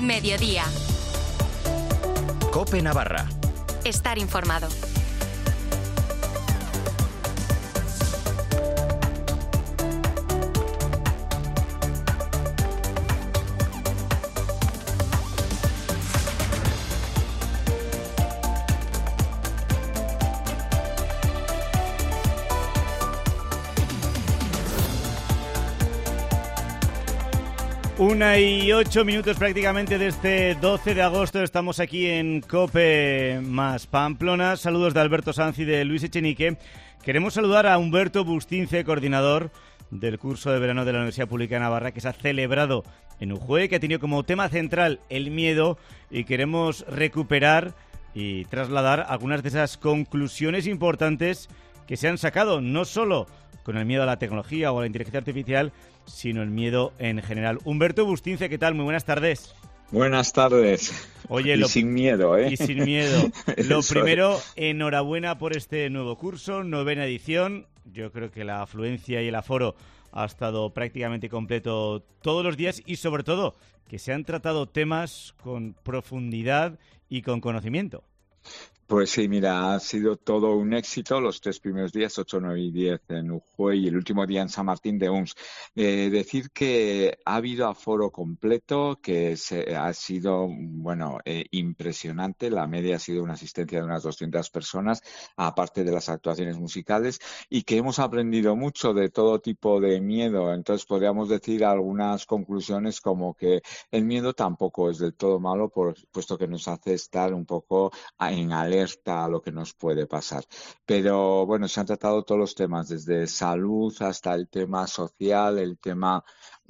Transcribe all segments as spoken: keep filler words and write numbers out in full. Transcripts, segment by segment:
Mediodía. COPE Navarra. Estar informado. Una y ocho minutos prácticamente de este doce de agosto. Estamos aquí en COPE más Pamplona. Saludos de Alberto Sanz y de Luis Echenique. Queremos saludar a Humberto Bustince, coordinador del curso de verano de la Universidad Pública de Navarra, que se ha celebrado en Ujue, que ha tenido como tema central el miedo, y queremos recuperar y trasladar algunas de esas conclusiones importantes que se han sacado, no solo con el miedo a la tecnología o a la inteligencia artificial, sino el miedo en general. Humberto Bustince, ¿qué tal? Muy buenas tardes. Buenas tardes. Oye, y lo... sin miedo, ¿eh? Y sin miedo. Lo primero, enhorabuena por este nuevo curso, novena edición. Yo creo que la afluencia y el aforo ha estado prácticamente completo todos los días, y sobre todo que se han tratado temas con profundidad y con conocimiento. Pues sí, mira, ha sido todo un éxito los tres primeros días, ocho, nueve y diez en Ujue, y el último día en San Martín de Uns. Eh, decir que ha habido aforo completo, que se, ha sido, bueno, eh, impresionante. La media ha sido una asistencia de unas doscientas personas, aparte de las actuaciones musicales, y que hemos aprendido mucho de todo tipo de miedo. Entonces podríamos decir algunas conclusiones como que el miedo tampoco es del todo malo, por, puesto que nos hace estar un poco en alerta a lo que nos puede pasar. Pero bueno, se han tratado todos los temas, desde salud hasta el tema social, el tema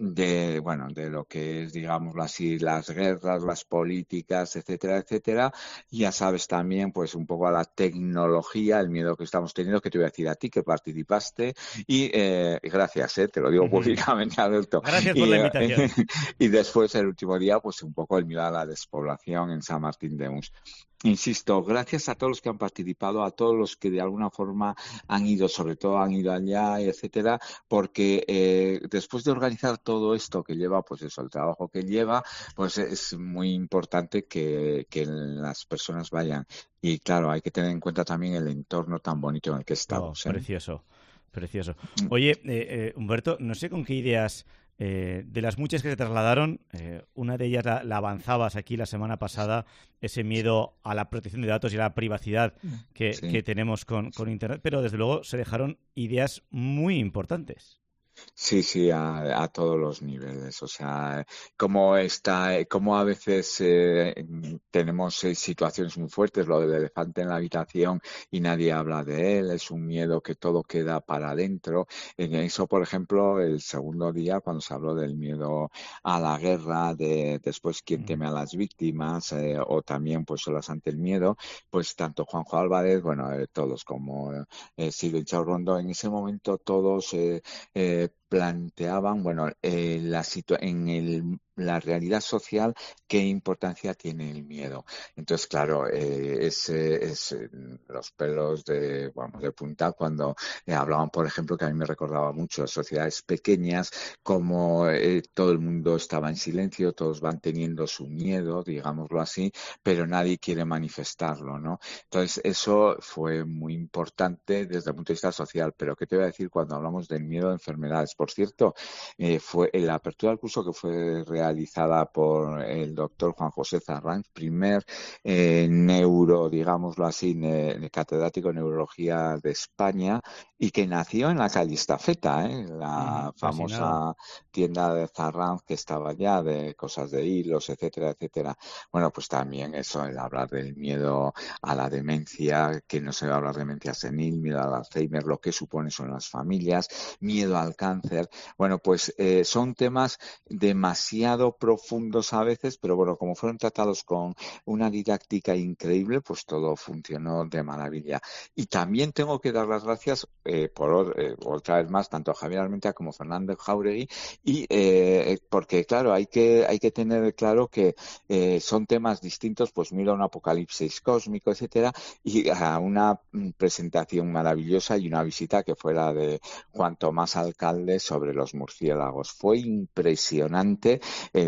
de, bueno, de lo que es, digámoslo así, las guerras, las políticas, etcétera, etcétera. Y ya sabes también, pues, un poco a la tecnología, el miedo que estamos teniendo, que te voy a decir a ti que participaste. Y eh, gracias, eh, te lo digo uh-huh. públicamente, Alberto. Gracias y, por la invitación. Eh, y después, el último día, pues, un poco el miedo a la despoblación en San Martín de Uns. Insisto, gracias a todos los que han participado, a todos los que de alguna forma han ido, sobre todo han ido allá, etcétera, porque eh, después de organizar todo esto que lleva, pues eso, el trabajo que lleva, pues es muy importante que, que las personas vayan. Y claro, hay que tener en cuenta también el entorno tan bonito en el que estamos. Oh, ¿eh? Precioso, precioso. Oye, eh, eh, Humberto, no sé con qué ideas... Eh, de las muchas que se trasladaron, eh, una de ellas la, la avanzabas aquí la semana pasada, ese miedo a la protección de datos y a la privacidad que, sí. que tenemos con, con Internet, pero desde luego se dejaron ideas muy importantes. Sí, sí, a, a todos los niveles. O sea, como está, como a veces eh, tenemos eh, situaciones muy fuertes, lo del elefante en la habitación y nadie habla de él, es un miedo que todo queda para adentro. En eso, por ejemplo, el segundo día, cuando se habló del miedo a la guerra, de después quién teme a las víctimas, eh, o también pues solas ante el miedo, pues tanto Juanjo Álvarez, bueno, eh, todos como eh, Silvia Chaurrondo, en ese momento todos eh, eh, planteaban, bueno, eh, la situa- en el, la realidad social, qué importancia tiene el miedo. Entonces, claro, eh, es, es eh, los pelos de, vamos, de punta cuando eh, hablaban, por ejemplo, que a mí me recordaba mucho las sociedades pequeñas, como eh, todo el mundo estaba en silencio, todos van teniendo su miedo, digámoslo así, pero nadie quiere manifestarlo, ¿no? Entonces, eso fue muy importante desde el punto de vista social. Pero, ¿qué te voy a decir cuando hablamos del miedo a enfermedades? Por cierto, eh, fue en la apertura del curso que fue realizada por el doctor Juan José Zarranz, primer eh, neuro, digámoslo así, ne, catedrático de neurología de España, y que nació en la calle Estafeta, ¿eh? la uh-huh, famosa tienda de Zarranz que estaba allá, de cosas de hilos, etcétera, etcétera. Bueno, pues también eso, el hablar del miedo a la demencia, que no se va a hablar de demencia senil, miedo al Alzheimer, lo que supone eso en las familias, miedo al cáncer. Bueno, pues eh, son temas demasiado profundos a veces, pero bueno, como fueron tratados con una didáctica increíble, pues todo funcionó de maravilla. Y también tengo que dar las gracias eh, por eh, otra vez más, tanto a Javier Armentia como a Fernando Jauregui, y eh, porque claro, hay que hay que tener claro que eh, son temas distintos, pues mira, un apocalipsis cósmico, etcétera, y a una presentación maravillosa y una visita que fue la de Juan Tomás Alcalde sobre los murciélagos. Fue impresionante eh,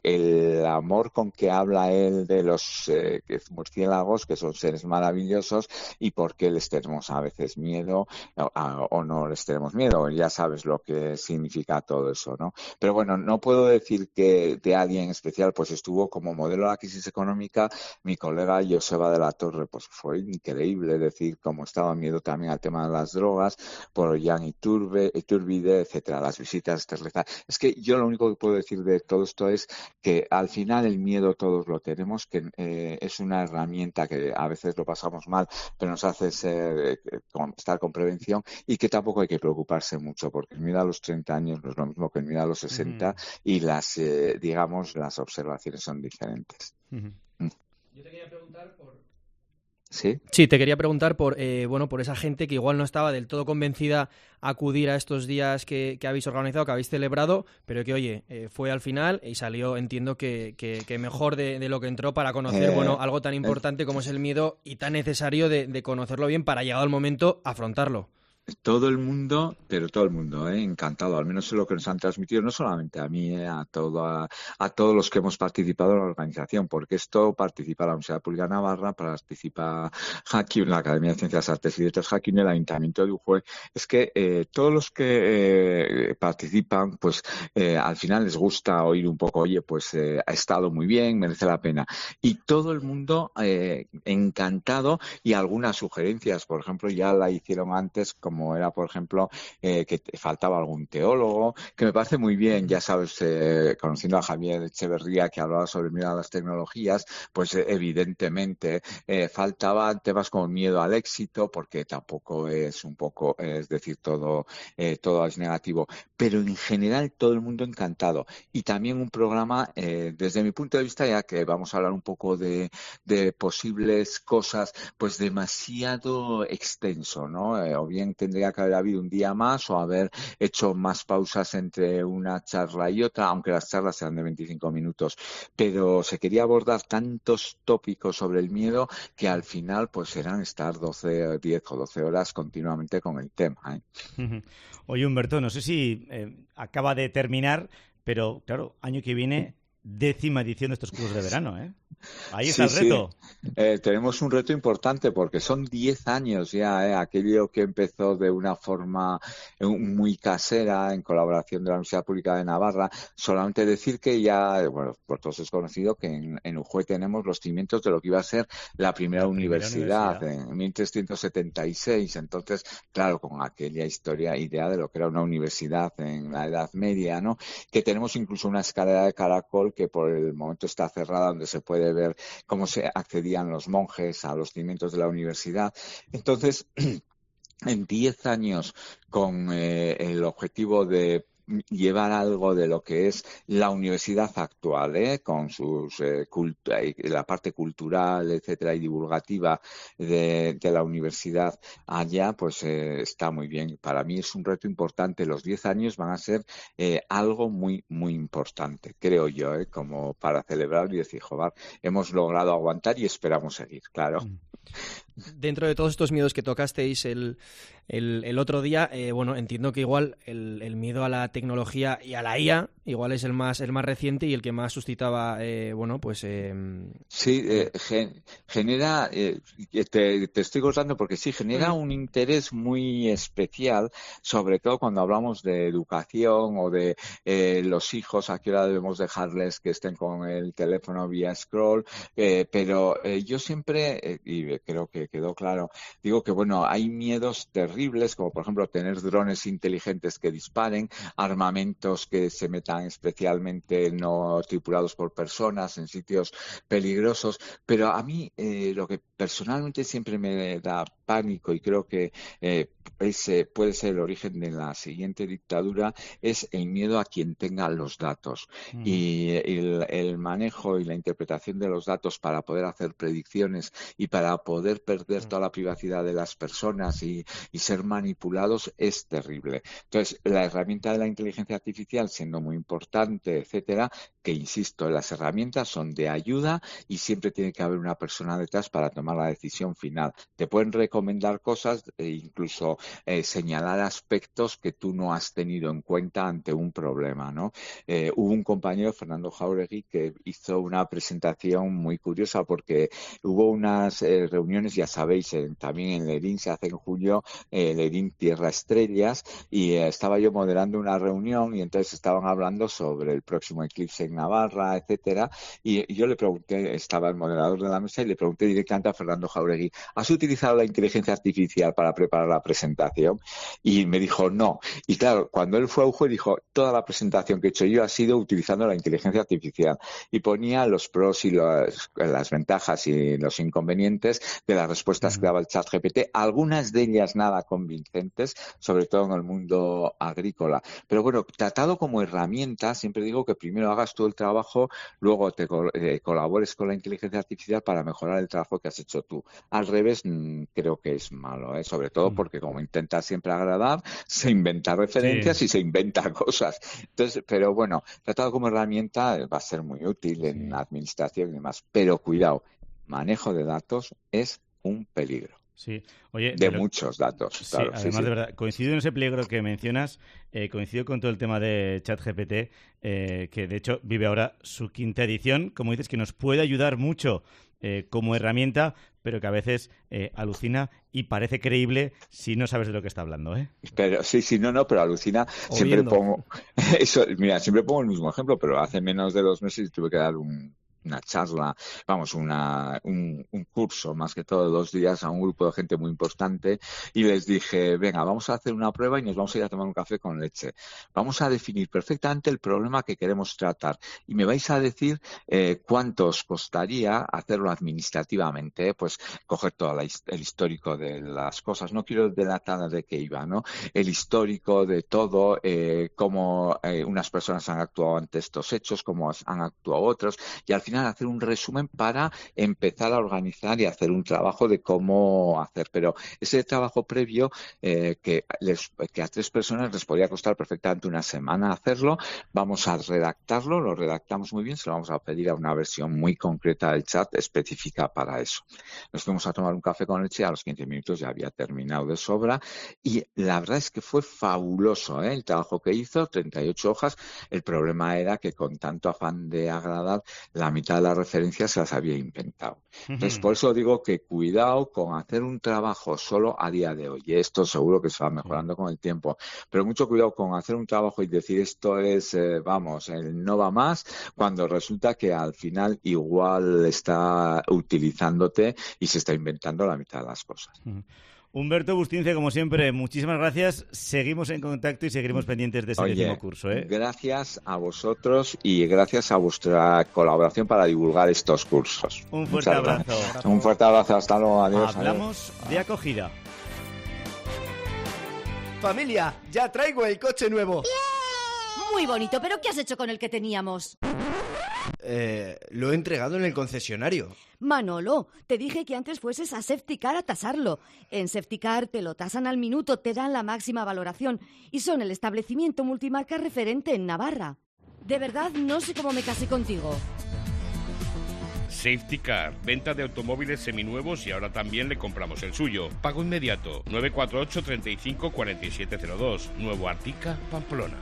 el amor con que habla él de los eh, murciélagos, que son seres maravillosos, y por qué les tenemos a veces miedo o, a, o no les tenemos miedo. Ya sabes lo que significa todo eso, ¿no? Pero bueno, no puedo decir que de alguien especial, pues estuvo como modelo de la crisis económica mi colega Joseba de la Torre, pues fue increíble decir cómo estaba miedo también al tema de las drogas, por Jan Iturbe, Iturbide, etcétera, las visitas terrestres. Es que yo lo único que puedo decir de todo esto es que al final el miedo todos lo tenemos, que eh, es una herramienta que a veces lo pasamos mal, pero nos hace ser, eh, estar con prevención, y que tampoco hay que preocuparse mucho, porque el miedo a los treinta años no es lo mismo que el miedo a los sesenta, uh-huh. y las, eh, digamos, las observaciones son diferentes. Uh-huh. Mm. Yo te quería preguntar por... ¿Sí? Sí, te quería preguntar por eh, bueno, por esa gente que igual no estaba del todo convencida a acudir a estos días que, que habéis organizado, que habéis celebrado, pero que, oye, eh, fue al final y salió, entiendo que, que, que mejor de, de lo que entró, para conocer eh, bueno, algo tan importante eh, como es el miedo, y tan necesario de, de conocerlo bien para, llegado el momento, afrontarlo. Todo el mundo, pero todo el mundo, ¿eh? Encantado, al menos es lo que nos han transmitido, no solamente a mí, ¿eh? a, todo, a, a todos los que hemos participado en la organización, porque esto participa la Universidad Pública de Navarra, participa Jaquín, la Academia de Ciencias, Artes y Letras Jaquín, el Ayuntamiento de Ujue. Es que eh, todos los que eh, participan, pues eh, al final les gusta oír un poco, oye, pues eh, ha estado muy bien, merece la pena. Y todo el mundo eh, encantado, y algunas sugerencias, por ejemplo, ya la hicieron antes, como era, por ejemplo, eh, que faltaba algún teólogo, que me parece muy bien, ya sabes, eh, conociendo a Javier Echeverría, que hablaba sobre miedo a las tecnologías, pues eh, evidentemente eh, faltaban temas como miedo al éxito, porque tampoco es un poco, eh, es decir, todo, eh, todo es negativo, pero en general todo el mundo encantado. Y también un programa, eh, desde mi punto de vista, ya que vamos a hablar un poco de, de posibles cosas, pues demasiado extenso, ¿no? Eh, o bien tendría que haber habido un día más, o haber hecho más pausas entre una charla y otra, aunque las charlas sean de veinticinco minutos. Pero se quería abordar tantos tópicos sobre el miedo que al final pues serán estar doce, diez o doce horas continuamente con el tema, ¿eh? Oye, Humberto, no sé si eh, acaba de terminar, pero claro, año que viene, décima edición de estos cursos de verano, ¿eh? Ahí está sí, el reto. Sí. Eh, tenemos un reto importante porque son diez años ya, ¿eh? Aquello que empezó de una forma muy casera en colaboración de la Universidad Pública de Navarra. Solamente decir que ya, bueno, por todos es conocido que en, en Ujue tenemos los cimientos de lo que iba a ser la primera, la universidad, primera universidad en mil trescientos setenta y seis. Entonces, claro, con aquella historia, idea de lo que era una universidad en la Edad Media, ¿no? Que tenemos incluso una escalera de caracol que por el momento está cerrada, donde se puede ver cómo se accedían los monjes a los cimientos de la universidad. Entonces, en diez años, con eh, el objetivo de llevar algo de lo que es la universidad actual, ¿eh? Con sus eh, cultu- la parte cultural, etcétera, y divulgativa de, de la universidad allá, pues eh, está muy bien. Para mí es un reto importante. Los diez años van a ser eh, algo muy, muy importante, creo yo, ¿eh? Como para celebrar y decir, joder, hemos logrado aguantar y esperamos seguir, claro. Dentro de todos estos miedos que tocasteis el, el, el otro día, eh, bueno, entiendo que igual el, el miedo a la tecnología y a la I A igual es el más el más reciente y el que más suscitaba, eh, bueno, pues... Eh... Sí, eh, gen, genera, eh, te, te estoy contando porque sí, genera un interés muy especial, sobre todo cuando hablamos de educación o de eh, los hijos, a qué hora debemos dejarles que estén con el teléfono vía scroll, eh, pero eh, yo siempre, eh, y creo que quedó claro, digo que bueno, hay miedos terribles, como por ejemplo tener drones inteligentes que disparen, armamentos que se metan especialmente no tripulados por personas en sitios peligrosos, pero a mí eh, lo que personalmente siempre me da pánico, y creo que eh, ese puede ser el origen de la siguiente dictadura, es el miedo a quien tenga los datos. Mm. Y el, el manejo y la interpretación de los datos para poder hacer predicciones y para poder perder toda la privacidad de las personas y, y ser manipulados es terrible. Entonces, la herramienta de la inteligencia artificial, siendo muy importante, etcétera, que insisto, las herramientas son de ayuda y siempre tiene que haber una persona detrás para tomar la decisión final. Te pueden recomendar cosas, e incluso incluso eh, señalar aspectos que tú no has tenido en cuenta ante un problema, ¿no? Eh, hubo un compañero, Fernando Jauregui, que hizo una presentación muy curiosa porque hubo unas eh, reuniones, ya sabéis, eh, también en Ledín se hace en julio, eh, Ledín Tierra Estrellas, y eh, estaba yo moderando una reunión y entonces estaban hablando sobre el próximo eclipse en Navarra, etcétera, y, y yo le pregunté, estaba el moderador de la mesa y le pregunté directamente a Fernando Jauregui, ¿has utilizado la inteligencia artificial para preparar la presentación? Y me dijo, no. Y claro, cuando él fue a U J O dijo, toda la presentación que he hecho yo ha sido utilizando la inteligencia artificial, y ponía los pros y los, las ventajas y los inconvenientes de las respuestas que daba el chat G P T, algunas de ellas nada convincentes, sobre todo en el mundo agrícola. Pero bueno, tratado como herramienta, siempre digo que primero hagas tú el trabajo, luego te eh, colabores con la inteligencia artificial para mejorar el trabajo que has hecho tú. Al revés, mmm, creo que es malo, ¿eh? Sobre todo porque como intentas siempre agradar, se inventa referencias sí. y se inventa cosas. Entonces, pero bueno, tratado como herramienta va a ser muy útil sí. en la administración y demás. Pero cuidado, manejo de datos es un peligro. Sí, oye, de lo... muchos datos. Sí, claro, además sí, sí. de verdad, coincido en ese peligro que mencionas, eh, coincido con todo el tema de ChatGPT, eh, que de hecho vive ahora su quinta edición, como dices, que nos puede ayudar mucho eh, como herramienta, pero que a veces eh, alucina y parece creíble si no sabes de lo que está hablando, ¿eh? Pero sí, sí, no, no, pero alucina. O siempre viendo. pongo eso, mira, siempre pongo el mismo ejemplo, pero hace menos de dos meses tuve que dar un una charla, vamos, una, un, un curso, más que todo dos días, a un grupo de gente muy importante, y les dije, venga, vamos a hacer una prueba y nos vamos a ir a tomar un café con leche. Vamos a definir perfectamente el problema que queremos tratar y me vais a decir eh, cuánto os costaría hacerlo administrativamente, ¿eh? Pues coger todo la, el histórico de las cosas. No quiero delatar de qué iba, ¿no? El histórico de todo, eh, cómo eh, unas personas han actuado ante estos hechos, cómo han actuado otros, y al final hacer un resumen para empezar a organizar y hacer un trabajo de cómo hacer. Pero ese trabajo previo eh, que, les, que a tres personas les podría costar perfectamente una semana hacerlo, vamos a redactarlo, lo redactamos muy bien, se lo vamos a pedir a una versión muy concreta del chat específica para eso. Nos fuimos a tomar un café con leche, a los quince minutos ya había terminado de sobra y la verdad es que fue fabuloso, ¿eh? El trabajo que hizo, treinta y ocho hojas. El problema era que con tanto afán de agradar, la mitad de las referencias se las había inventado. Entonces, por eso digo que cuidado con hacer un trabajo solo a día de hoy. Esto seguro que se va mejorando con el tiempo, pero mucho cuidado con hacer un trabajo y decir esto es, eh, vamos, el no va más, cuando resulta que al final igual está utilizándote y se está inventando la mitad de las cosas. Humberto Bustince, como siempre, muchísimas gracias. Seguimos en contacto y seguiremos pendientes de ese Oye, décimo curso, ¿eh? Gracias a vosotros y gracias a vuestra colaboración para divulgar estos cursos. Un fuerte Muchas abrazo. Gracias. Un fuerte abrazo. Hasta luego. Adiós. Hablamos adiós. de acogida. Familia, ya traigo el coche nuevo. ¡Yeah! Muy bonito, pero ¿qué has hecho con el que teníamos? Eh, lo he entregado en el concesionario. Manolo, te dije que antes fueses a Safetycar a tasarlo. En Safetycar te lo tasan al minuto, te dan la máxima valoración y son el establecimiento multimarca referente en Navarra. De verdad, no sé cómo me casé contigo. Safetycar, venta de automóviles seminuevos y ahora también le compramos el suyo. Pago inmediato, nueve cuatro ocho, treinta y cinco, cuarenta y siete cero dos, Nuevo Artica, Pamplona.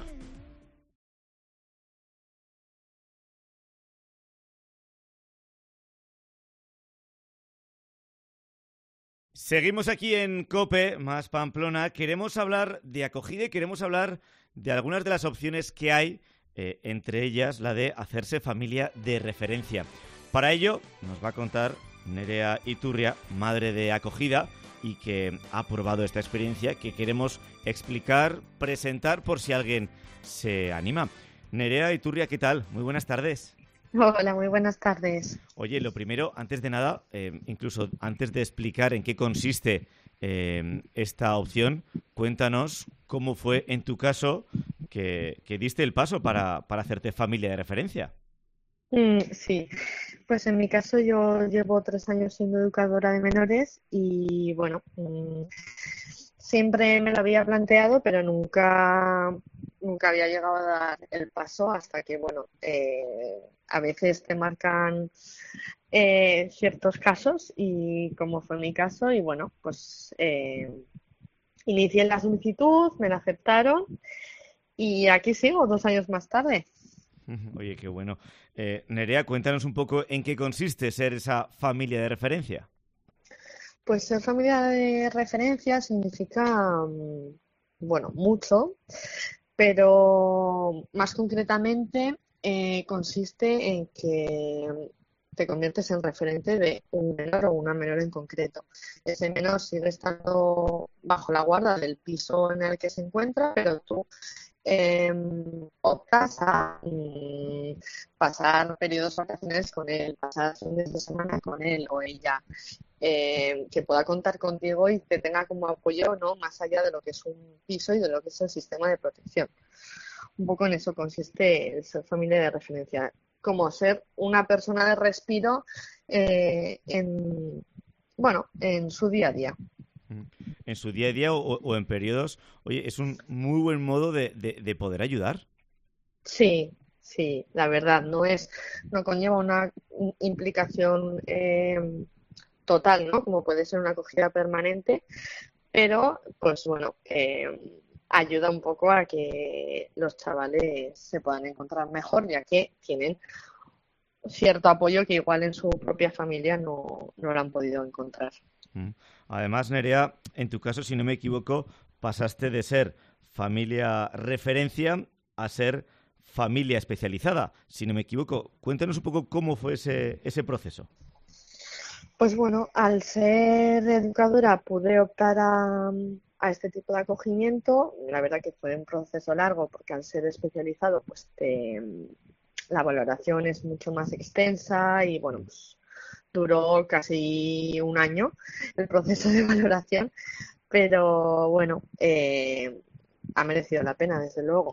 Seguimos aquí en COPE, más Pamplona. Queremos hablar de acogida y queremos hablar de algunas de las opciones que hay, eh, entre ellas la de hacerse familia de referencia. Para ello nos va a contar Nerea Iturria, madre de acogida, y que ha probado esta experiencia que queremos explicar, presentar por si alguien se anima. Nerea Iturria, ¿qué tal? Muy buenas tardes. Hola, muy buenas tardes. Oye, lo primero, antes de nada, eh, incluso antes de explicar en qué consiste eh, esta opción, cuéntanos cómo fue en tu caso que, que diste el paso para, para hacerte familia de referencia. Mm, sí, pues en mi caso yo llevo tres años siendo educadora de menores y bueno, mmm, siempre me lo había planteado, pero nunca, nunca había llegado a dar el paso hasta que, bueno, eh, a veces te marcan eh, ciertos casos y como fue mi caso y bueno, pues eh, inicié la solicitud, me la aceptaron y aquí sigo dos años más tarde. Oye, qué bueno. Eh, Nerea, cuéntanos un poco en qué consiste ser esa familia de referencia. Pues ser familia de referencia significa, mm, bueno, mucho, pero más concretamente eh, consiste en que te conviertes en referente de un menor o una menor en concreto. Ese menor sigue estando bajo la guarda del piso en el que se encuentra, pero tú eh, optas a mm, pasar periodos vacacionales con él, pasar fines de semana con él o ella, eh, que pueda contar contigo y te tenga como apoyo, ¿no? Más allá de lo que es un piso y de lo que es el sistema de protección. Un poco en eso consiste el ser familia de referencia, como ser una persona de respiro eh, en, bueno, en su día a día. En su día a día o, o en periodos, oye, es un muy buen modo de, de, de poder ayudar. Sí, sí, la verdad, no es, no conlleva una implicación eh, total, ¿no? Como puede ser una acogida permanente, pero, pues bueno, eh, ayuda un poco a que los chavales se puedan encontrar mejor, ya que tienen cierto apoyo que igual en su propia familia no, no lo han podido encontrar. Además, Nerea, en tu caso, si no me equivoco, pasaste de ser familia referencia a ser familia especializada, si no me equivoco. Cuéntanos un poco cómo fue ese, ese proceso. Pues bueno, al ser educadora pude optar a, a este tipo de acogimiento. La verdad que fue un proceso largo porque al ser especializado, pues te, la valoración es mucho más extensa y bueno, pues duró casi un año el proceso de valoración, pero bueno, eh, ha merecido la pena, desde luego.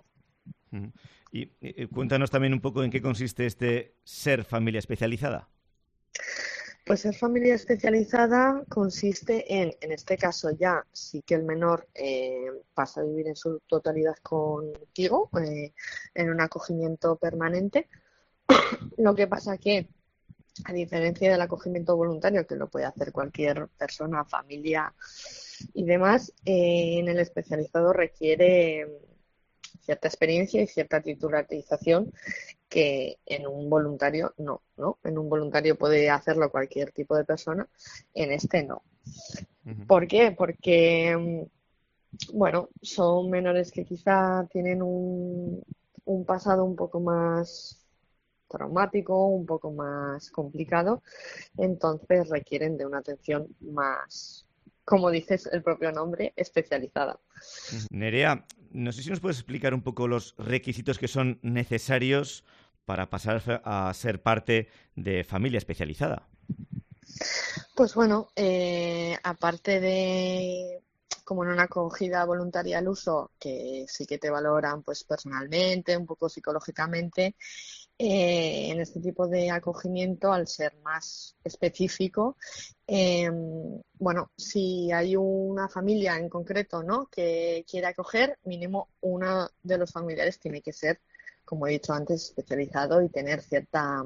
Y eh, cuéntanos también un poco en qué consiste este ser familia especializada. Pues ser familia especializada consiste en, en este caso ya sí que el menor eh, pasa a vivir en su totalidad contigo, eh, en un acogimiento permanente. Lo que pasa que, a diferencia del acogimiento voluntario, que lo puede hacer cualquier persona, familia y demás, eh, en el especializado requiere cierta experiencia y cierta titularización que en un voluntario no, ¿no? En un voluntario puede hacerlo cualquier tipo de persona, en este no. Uh-huh. ¿Por qué? Porque, bueno, son menores que quizá tienen un, un pasado un poco más traumático, un poco más complicado, entonces requieren de una atención más, como dices el propio nombre, especializada. Nerea, no sé si nos puedes explicar un poco los requisitos que son necesarios para pasar a ser parte de familia especializada. Pues bueno, eh, aparte de como en una acogida voluntaria al uso, que sí que te valoran pues personalmente, un poco psicológicamente, Eh, en este tipo de acogimiento, al ser más específico, eh, bueno, si hay una familia en concreto, ¿no?, que quiere acoger, mínimo uno de los familiares tiene que ser, como he dicho antes, especializado y tener cierta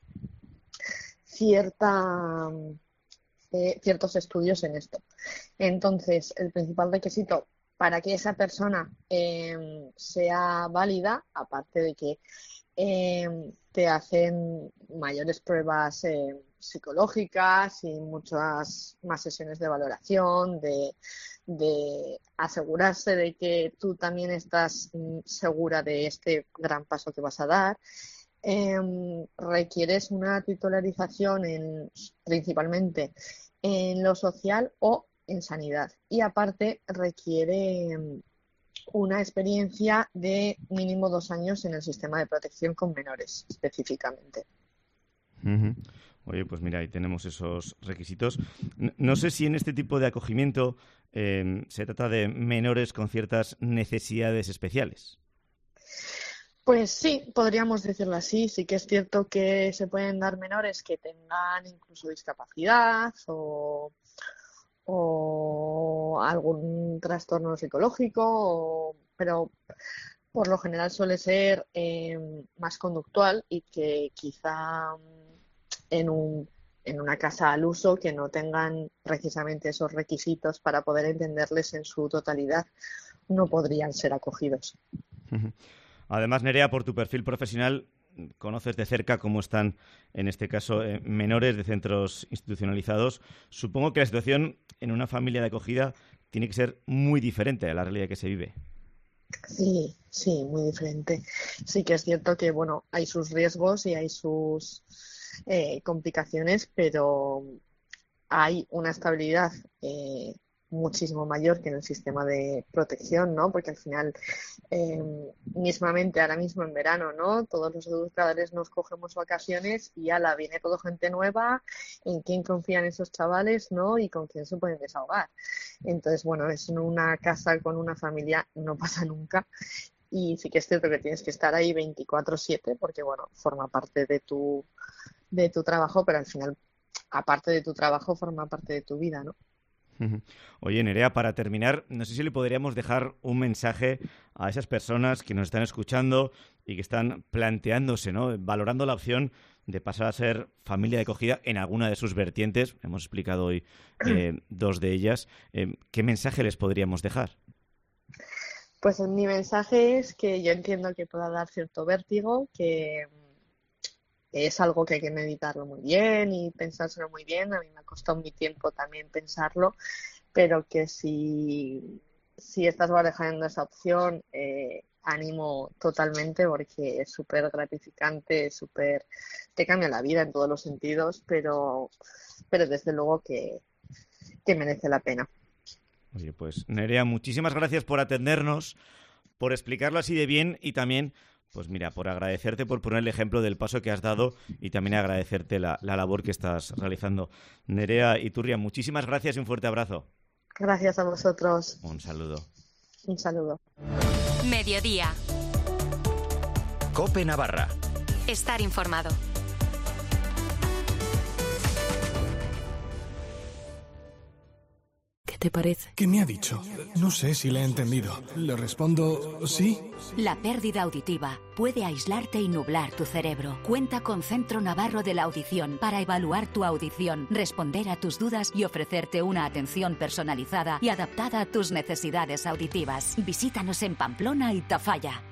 cierta eh, ciertos estudios en esto. Entonces, el principal requisito para que esa persona eh, sea válida, aparte de que Eh, te hacen mayores pruebas eh, psicológicas y muchas más sesiones de valoración, de, de asegurarse de que tú también estás mm, segura de este gran paso que vas a dar. Eh, requieres una titularización en, principalmente en lo social o en sanidad, y aparte requiere una experiencia de mínimo dos años en el sistema de protección con menores, específicamente. Uh-huh. Oye, pues mira, ahí tenemos esos requisitos. No, no sé si en este tipo de acogimiento eh, se trata de menores con ciertas necesidades especiales. Pues sí, podríamos decirlo así. Sí que es cierto que se pueden dar menores que tengan incluso discapacidad o... o algún trastorno psicológico, o, pero por lo general suele ser eh, más conductual y que quizá en un en una casa al uso que no tengan precisamente esos requisitos para poder entenderles en su totalidad, no podrían ser acogidos. Además, Nerea, por tu perfil profesional, conoces de cerca cómo están, en este caso, eh, menores de centros institucionalizados. Supongo que la situación en una familia de acogida tiene que ser muy diferente a la realidad que se vive. Sí, sí, muy diferente. Sí que es cierto que, bueno, hay sus riesgos y hay sus eh, complicaciones, pero hay una estabilidad eh, muchísimo mayor que en el sistema de protección, ¿no? Porque al final, eh, mismamente ahora mismo en verano, ¿no? Todos los educadores nos cogemos vacaciones y ala, viene toda gente nueva, en quién confían esos chavales, ¿no? Y con quién se pueden desahogar. Entonces, bueno, es en una casa con una familia, no pasa nunca. Y sí que es cierto que tienes que estar ahí veinticuatro siete porque, bueno, forma parte de tu, de tu trabajo, pero al final, aparte de tu trabajo, forma parte de tu vida, ¿no? Oye, Nerea, para terminar, no sé si le podríamos dejar un mensaje a esas personas que nos están escuchando y que están planteándose, ¿no?, valorando la opción de pasar a ser familia de acogida en alguna de sus vertientes. Hemos explicado hoy eh, dos de ellas. Eh, ¿Qué mensaje les podríamos dejar? Pues mi mensaje es que yo entiendo que pueda dar cierto vértigo, que es algo que hay que meditarlo muy bien y pensárselo muy bien. A mí me ha costado mi tiempo también pensarlo, pero que si, si estás barajando esa opción, eh, ánimo totalmente, porque es súper gratificante, súper, te cambia la vida en todos los sentidos, pero, pero desde luego que, que merece la pena. Oye, pues Nerea, muchísimas gracias por atendernos, por explicarlo así de bien y también, pues mira, por agradecerte por poner el ejemplo del paso que has dado y también agradecerte la, la labor que estás realizando. Nerea Iturria, muchísimas gracias y un fuerte abrazo. Gracias a vosotros. Un saludo. Un saludo. Mediodía. COPE Navarra. Estar informado. ¿Qué te parece? ¿Qué me ha dicho? No sé si le he entendido. Le respondo sí. La pérdida auditiva puede aislarte y nublar tu cerebro. Cuenta con Centro Navarro de la Audición para evaluar tu audición, responder a tus dudas y ofrecerte una atención personalizada y adaptada a tus necesidades auditivas. Visítanos en Pamplona y Tafalla.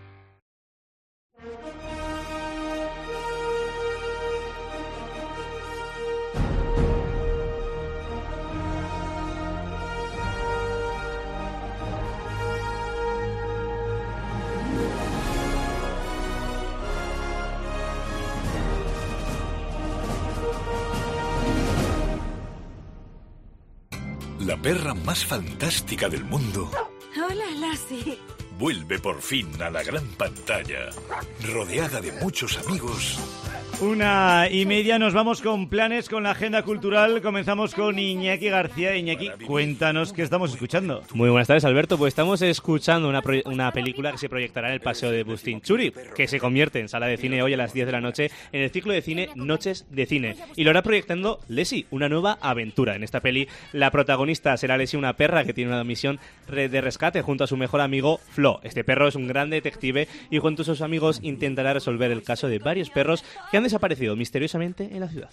La perra más fantástica del mundo Hola, Lassie. vuelve por fin a la gran pantalla, rodeada de muchos amigos. Una y media, nos vamos con planes, con la agenda cultural. Comenzamos con Iñaki García. Iñaki, cuéntanos qué estamos escuchando. Muy buenas tardes, Alberto. Pues estamos escuchando una, pro- una película que se proyectará en el Paseo de Bustinchuri, que se convierte en sala de cine hoy a las diez de la noche en el ciclo de cine Noches de Cine. Y lo hará proyectando Lessie, una nueva aventura. En esta peli, la protagonista será Lessie, una perra que tiene una misión de rescate junto a su mejor amigo Flo. Este perro es un gran detective y junto a sus amigos intentará resolver el caso de varios perros que han desaparecido misteriosamente en la ciudad.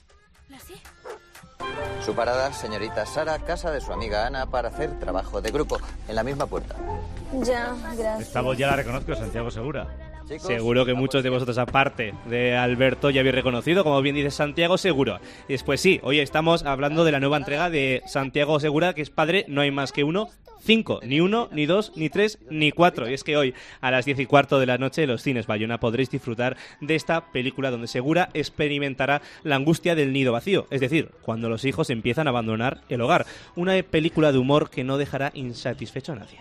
Su parada, señorita Sara, casa de su amiga Ana para hacer trabajo de grupo, en la misma puerta. Ya, gracias. Esta voz ya la reconozco, Santiago Segura. Chicos, Seguro que muchos de vosotros, aparte de Alberto, ya habéis reconocido, como bien dice Santiago Seguro. Y después sí, hoy estamos hablando de la nueva entrega de Santiago Segura, que es Padre No hay más que uno. Cinco, ni uno, ni dos, ni tres, ni cuatro. Y es que hoy, a las diez y cuarto de la noche, en los cines Bayona podréis disfrutar de esta película donde Segura experimentará la angustia del nido vacío, es decir, cuando los hijos empiezan a abandonar el hogar. Una película de humor que no dejará insatisfecho a nadie.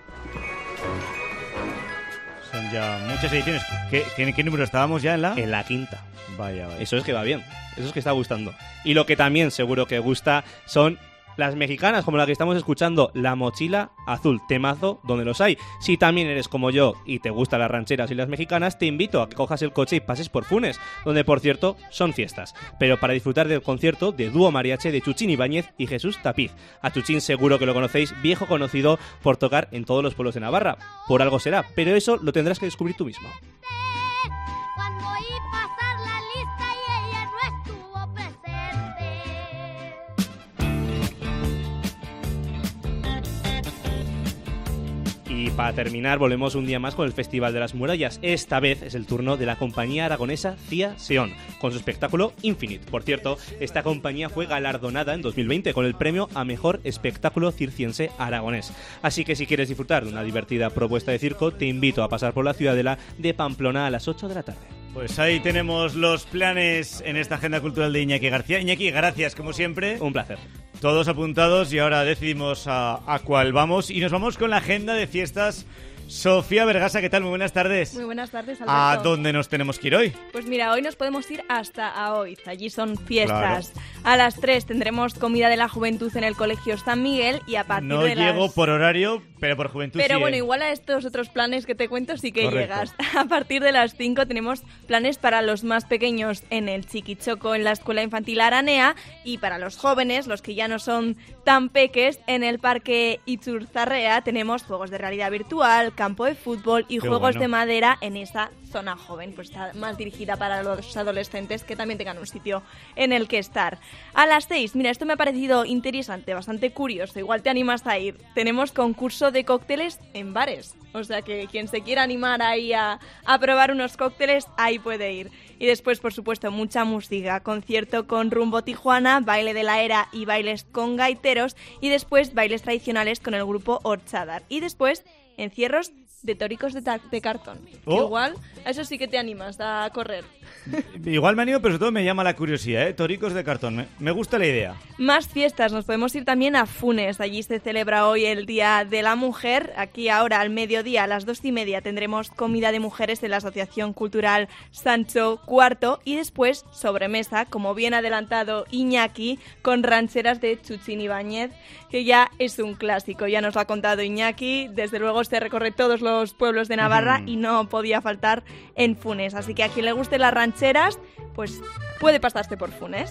Son ya muchas ediciones. ¿Qué, qué, qué número estábamos ya en la? En la quinta. Vaya, vaya. Eso es que va bien, eso es que está gustando. Y lo que también seguro que gusta son las mexicanas, como la que estamos escuchando, La Mochila Azul, temazo donde los hay. Si también eres como yo y te gustan las rancheras y las mexicanas, te invito a que cojas el coche y pases por Funes, donde por cierto son fiestas, pero para disfrutar del concierto de dúo mariachi de Chuchín Ibáñez y Jesús Tapiz. A Chuchín seguro que lo conocéis, viejo conocido por tocar en todos los pueblos de Navarra. Por algo será, pero eso lo tendrás que descubrir tú mismo. Cuando oí pasar la lista y ella no estuvo presente. para terminar, volvemos un día más con el Festival de las Murallas. Esta vez es el turno de la compañía aragonesa Cía Seón, con su espectáculo Infinite. Por cierto, esta compañía fue galardonada en dos mil veinte con el premio a Mejor Espectáculo Circiense Aragonés. Así que si quieres disfrutar de una divertida propuesta de circo, te invito a pasar por la ciudadela de Pamplona a las ocho de la tarde. Pues ahí tenemos los planes en esta agenda cultural de Iñaki García. Iñaki, gracias, como siempre. Un placer. Todos apuntados y ahora decidimos a, a cuál vamos. Y nos vamos con la agenda de fiestas. Sofía Vergasa, ¿qué tal? Muy buenas tardes. Muy buenas tardes, Alberto. ¿A dónde nos tenemos que ir hoy? Pues mira, hoy nos podemos ir hasta Aoiz. Allí son fiestas. Claro. A las tres tendremos comida de la juventud en el Colegio San Miguel y a partir No de las... llego por horario, pero por juventud Pero sí, bueno, ¿eh? igual a estos otros planes que te cuento sí que Correcto. llegas. A partir de las cinco tenemos planes para los más pequeños en el Chiquichoco, en la Escuela Infantil Aranea, y para los jóvenes, los que ya no son tan peques, en el Parque Itzurtzarrea tenemos juegos de realidad virtual, campo de fútbol y Qué juegos bueno. de madera en esa zona joven. Pues está más dirigida para los adolescentes que también tengan un sitio en el que estar. A las seis, mira, esto me ha parecido interesante, bastante curioso, igual te animas a ir. Tenemos concurso de cócteles en bares. O sea que quien se quiera animar ahí a, a probar unos cócteles, ahí puede ir. Y después, por supuesto, mucha música. Concierto con Rumbo Tijuana, baile de la era y bailes con gaiteros. Y después, bailes tradicionales con el grupo Orchadar. Y después, encierros de tóricos de, ta- de cartón. Oh. Igual, a eso sí que te animas a correr. Igual me animo, pero sobre todo me llama la curiosidad, ¿eh? Toricos de cartón, me, me gusta la idea. Más fiestas, nos podemos ir también a Funes. Allí se celebra hoy el Día de la Mujer. Aquí ahora al mediodía, a las dos y media, tendremos comida de mujeres en la Asociación Cultural Sancho Cuarto. Y después, sobremesa, como bien adelantado Iñaki, con rancheras de Chuchín Ibáñez, que ya es un clásico. Ya nos lo ha contado Iñaki. Desde luego se recorre todos los pueblos de Navarra Mm. y no podía faltar en Funes. Así que a quien le guste las rancheras, pues puede pasarse por Funes.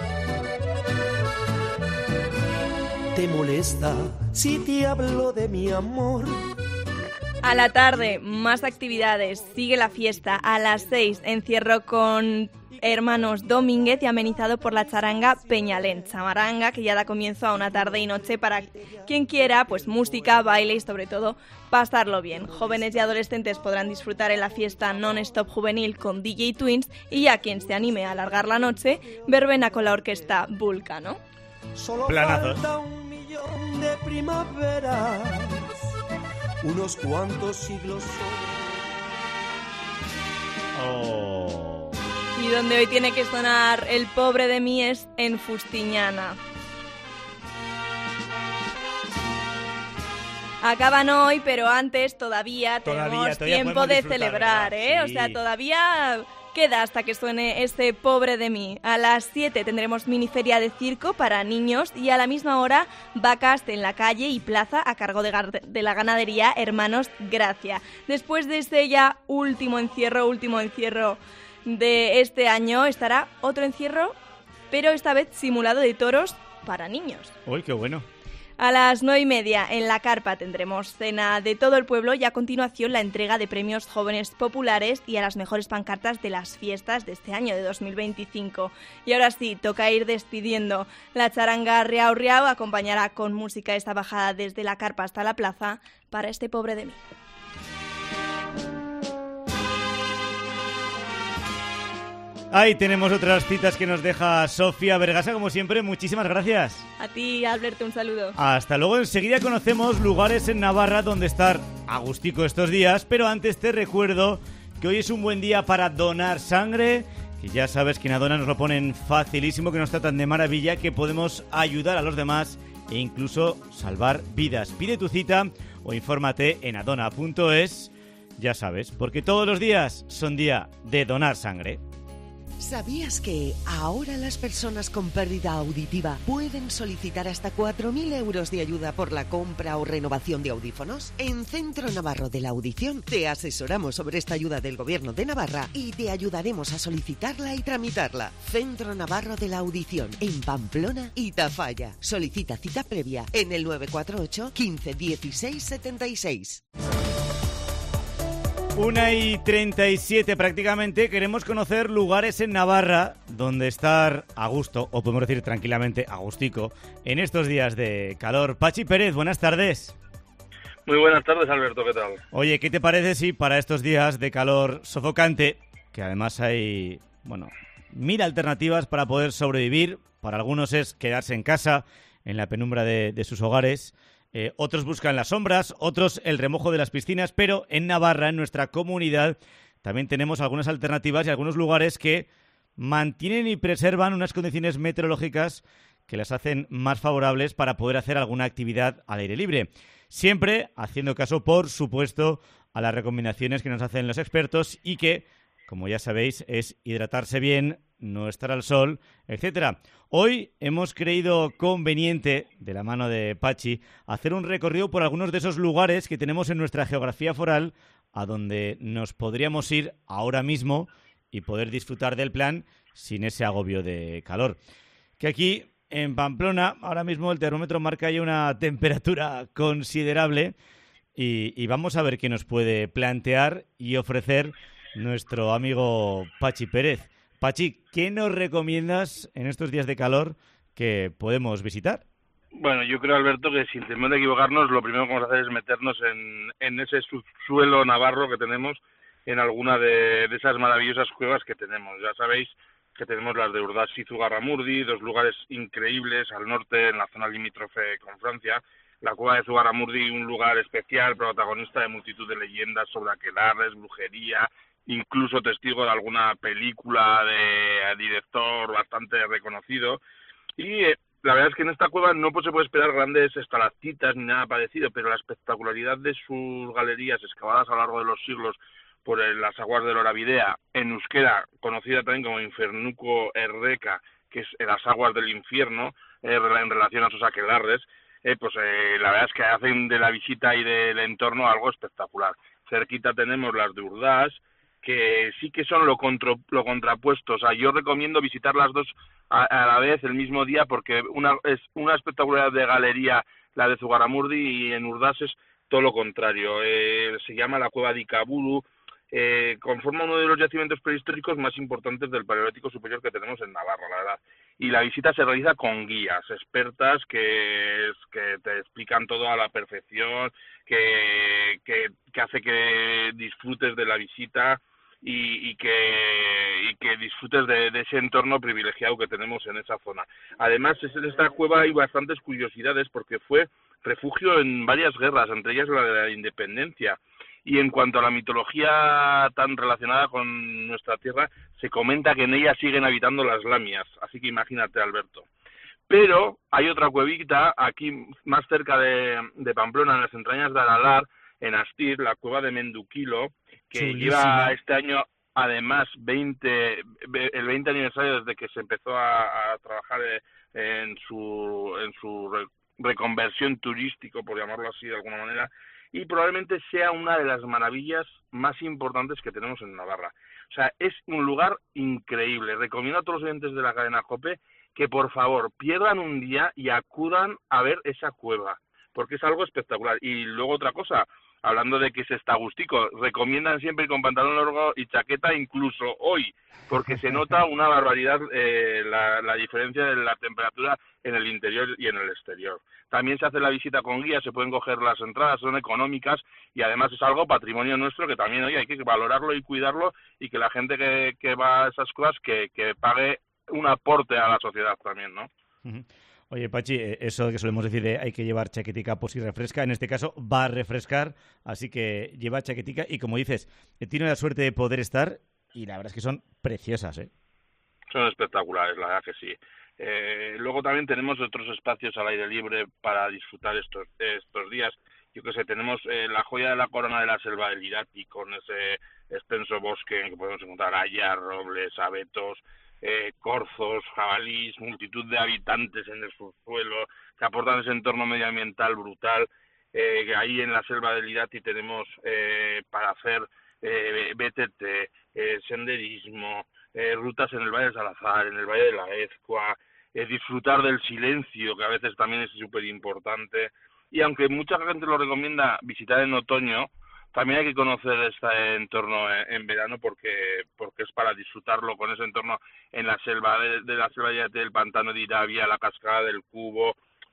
¿Te molesta si te hablo de mi amor? A la tarde, más actividades. Sigue la fiesta. A las seis, encierro con Hermanos Domínguez y amenizado por la charanga Peñalén. Chamaranga que ya da comienzo a una tarde y noche para quien quiera, pues música, baile y sobre todo pasarlo bien. Jóvenes y adolescentes podrán disfrutar en la fiesta non-stop juvenil con D J Twins y ya quien se anime a alargar la noche, verbena con la orquesta Vulcano. Solo Planazos. falta un millón de primaveras, unos cuantos siglos. Oh. Y donde hoy tiene que sonar El pobre de mí es en Fustiñana. Acaban hoy, pero antes todavía, Todavía, tenemos todavía tiempo podemos de disfrutar, celebrar, ¿verdad? ¿eh? Sí. O sea, todavía queda hasta que suene este pobre de mí. A las siete tendremos miniferia de circo para niños y a la misma hora vacas en la calle y plaza a cargo de, gar- de la ganadería Hermanos Gracia. Después de este ya último encierro, último encierro de este año, estará otro encierro, pero esta vez simulado de toros para niños. Uy, qué bueno. A las nueve y media en la carpa tendremos cena de todo el pueblo y a continuación la entrega de premios jóvenes populares y a las mejores pancartas de las fiestas de este año de dos mil veinticinco. Y ahora sí, toca ir despidiendo. La charanga Riau Riau acompañará con música esta bajada desde la carpa hasta la plaza para este pobre de mí. Ahí tenemos otras citas que nos deja Sofía Vergasa, como siempre, muchísimas gracias. A ti, Alberto, un saludo. Hasta luego, enseguida conocemos lugares en Navarra donde estar agustico estos días, pero antes te recuerdo que hoy es un buen día para donar sangre, que ya sabes que en Adona nos lo ponen facilísimo, que nos tratan de maravilla, que podemos ayudar a los demás e incluso salvar vidas. Pide tu cita o infórmate en adona punto es, ya sabes, porque todos los días son día de donar sangre. ¿Sabías que ahora las personas con pérdida auditiva pueden solicitar hasta cuatro mil euros de ayuda por la compra o renovación de audífonos? En Centro Navarro de la Audición te asesoramos sobre esta ayuda del Gobierno de Navarra y te ayudaremos a solicitarla y tramitarla. Centro Navarro de la Audición, en Pamplona y Tafalla. Solicita cita previa en el nueve cuatro ocho, quince, dieciséis, setenta y seis. Una y treinta y siete prácticamente, queremos conocer lugares en Navarra donde estar a gusto, o podemos decir tranquilamente agustico, en estos días de calor. Pachi Pérez, buenas tardes. Muy buenas tardes, Alberto, ¿qué tal? Oye, ¿qué te parece si para estos días de calor sofocante, que además hay, bueno, mil alternativas para poder sobrevivir, para algunos es quedarse en casa, en la penumbra de, de sus hogares, eh, otros buscan las sombras, otros el remojo de las piscinas, pero en Navarra, en nuestra comunidad, también tenemos algunas alternativas y algunos lugares que mantienen y preservan unas condiciones meteorológicas que las hacen más favorables para poder hacer alguna actividad al aire libre. Siempre haciendo caso, por supuesto, a las recomendaciones que nos hacen los expertos y que, como ya sabéis, es hidratarse bien, no estar al sol, etcétera. Hoy hemos creído conveniente, de la mano de Pachi, hacer un recorrido por algunos de esos lugares que tenemos en nuestra geografía foral, a donde nos podríamos ir ahora mismo y poder disfrutar del plan sin ese agobio de calor. Que aquí, en Pamplona, ahora mismo el termómetro marca ya una temperatura considerable y, y vamos a ver qué nos puede plantear y ofrecer nuestro amigo Pachi Pérez. Pachi, ¿qué nos recomiendas en estos días de calor que podemos visitar? Bueno, yo creo, Alberto, que sin temor de equivocarnos, lo primero que vamos a hacer es meternos en, en ese subsuelo navarro que tenemos, en alguna de, de esas maravillosas cuevas que tenemos. Ya sabéis que tenemos las de Urdaz y Zugarramurdi, dos lugares increíbles al norte, en la zona limítrofe con Francia. La cueva de Zugarramurdi, un lugar especial, protagonista de multitud de leyendas sobre aquelarres, brujería, incluso testigo de alguna película de director bastante reconocido. Y eh, la verdad es que en esta cueva no se puede esperar grandes estalactitas ni nada parecido, pero la espectacularidad de sus galerías excavadas a lo largo de los siglos por el, las aguas de Loravidea, en euskera, conocida también como Infernuco Erreka, que es en las aguas del infierno, eh, en relación a sus aquelarres, eh, pues eh, la verdad es que hacen de la visita y del entorno algo espectacular. Cerquita tenemos las de Urdaz, que sí que son lo, contro, lo contrapuesto. O sea, yo recomiendo visitar las dos a, a la vez el mismo día, porque una es una espectacularidad de galería la de Zugarramurdi, y en Urdaz es todo lo contrario. Eh, se llama la cueva de Ikaburu, eh, conforma uno de los yacimientos prehistóricos más importantes del Paleolítico Superior que tenemos en Navarra, la verdad. Y la visita se realiza con guías expertas que, que te explican todo a la perfección, que, que, que hace que disfrutes de la visita y, y, que, y que disfrutes de, de ese entorno privilegiado que tenemos en esa zona. Además, en esta cueva hay bastantes curiosidades porque fue refugio en varias guerras, entre ellas la de la independencia. Y en cuanto a la mitología tan relacionada con nuestra tierra, se comenta que en ella siguen habitando las lamias, así que imagínate, Alberto. Pero hay otra cuevita aquí más cerca de, de Pamplona, en las entrañas de Aralar, en Astir, la cueva de Menduquilo, que Chulísima. Lleva este año además veinte, el veinte aniversario desde que se empezó a, a trabajar en su, en su reconversión turístico, por llamarlo así de alguna manera, y probablemente sea una de las maravillas más importantes que tenemos en Navarra. O sea, es un lugar increíble. Recomiendo a todos los oyentes de la cadena COPE que por favor pierdan un día y acudan a ver esa cueva, porque es algo espectacular. Y luego otra cosa, hablando de que se está gustico, recomiendan siempre ir con pantalón largo y chaqueta incluso hoy, porque se nota una barbaridad eh, la, la diferencia de la temperatura en el interior y en el exterior. También se hace la visita con guía, se pueden coger las entradas, son económicas y además es algo patrimonio nuestro que también hoy hay que valorarlo y cuidarlo, y que la gente que, que va a esas cosas que, que pague un aporte a la sociedad también, ¿no? Uh-huh. Oye, Pachi, eso que solemos decir de hay que llevar chaquetica por si refresca, en este caso va a refrescar, así que lleva chaquetica y, como dices, tiene la suerte de poder estar y la verdad es que son preciosas, ¿eh? Son espectaculares, la verdad que sí. Eh, luego también tenemos otros espacios al aire libre para disfrutar estos estos días. Yo que sé, tenemos eh, la joya de la corona de la selva del Irati, con ese extenso bosque en que podemos encontrar hayas, robles, abetos, eh, corzos, jabalís, multitud de habitantes en el subsuelo que aportan ese entorno medioambiental brutal. Eh, ahí en la selva del Irati tenemos eh, para hacer eh, B T T, eh, senderismo, eh, rutas en el Valle de Salazar, en el Valle de la Ezcua, eh, disfrutar del silencio, que a veces también es súper importante. Y aunque mucha gente lo recomienda visitar en otoño, también hay que conocer este entorno en, en verano porque porque es para disfrutarlo con ese entorno en la selva de, de la selva del pantano de Irabia, la cascada del Cubo. O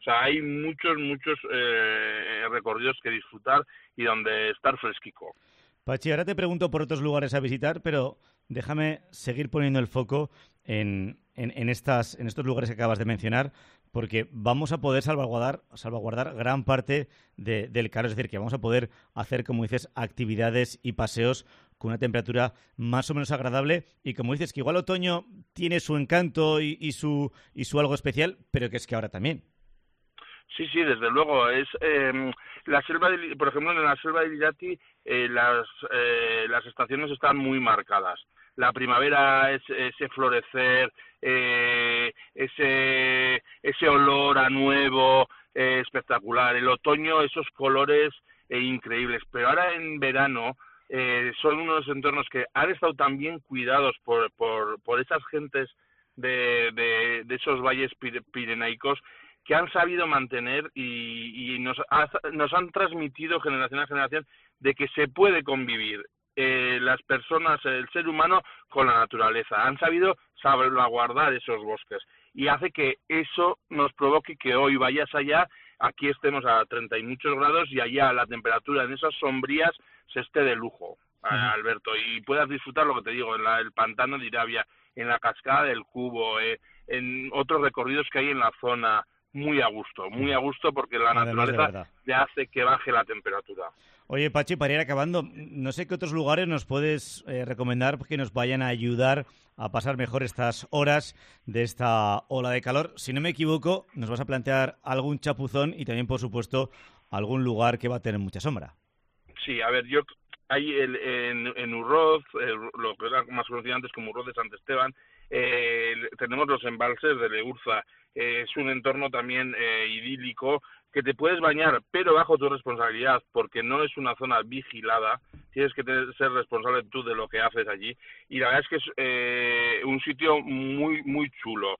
sea, hay muchos, muchos eh, recorridos que disfrutar y donde estar fresquico. Pachi, ahora te pregunto por otros lugares a visitar, pero déjame seguir poniendo el foco en, en, en, estas, en estos lugares que acabas de mencionar, porque vamos a poder salvaguardar, salvaguardar gran parte de, del calor, es decir, que vamos a poder hacer, como dices, actividades y paseos con una temperatura más o menos agradable y, como dices, que igual otoño tiene su encanto y, y, su, y su algo especial, pero que es que ahora también. Sí, sí, desde luego. Es eh, la selva, de, por ejemplo, en la selva de Lirati eh, las, eh, las estaciones están muy marcadas. La primavera es ese florecer, eh, ese ese olor a nuevo, eh, espectacular. El otoño, esos colores eh, increíbles. Pero ahora en verano eh, son unos entornos que han estado tan bien cuidados por por, por esas gentes de, de, de esos valles pirenaicos, que han sabido mantener y, y nos, ha, nos han transmitido generación a generación de que se puede convivir eh, las personas, el ser humano, con la naturaleza. Han sabido salvaguardar esos bosques y hace que eso nos provoque que hoy vayas allá, aquí estemos a treinta y muchos grados y allá la temperatura en esas sombrías se esté de lujo, uh-huh. Alberto, y puedas disfrutar lo que te digo, en la, el pantano de Irabia, en la cascada del Cubo, eh, en otros recorridos que hay en la zona. Muy a gusto, muy a gusto porque la Además, naturaleza le hace que baje la temperatura. Oye, Pachi, para ir acabando, no sé qué otros lugares nos puedes eh, recomendar que nos vayan a ayudar a pasar mejor estas horas de esta ola de calor. Si no me equivoco, nos vas a plantear algún chapuzón y también, por supuesto, algún lugar que va a tener mucha sombra. Sí, a ver, yo hay el, en, en Urroz, el, lo que era más conocido antes como Urroz de Sant Esteban, eh, tenemos los embalses de Leurza. Eh, es un entorno también eh, idílico que te puedes bañar, pero bajo tu responsabilidad, porque no es una zona vigilada, tienes que tener, ser responsable tú de lo que haces allí, y la verdad es que es eh, un sitio muy muy chulo.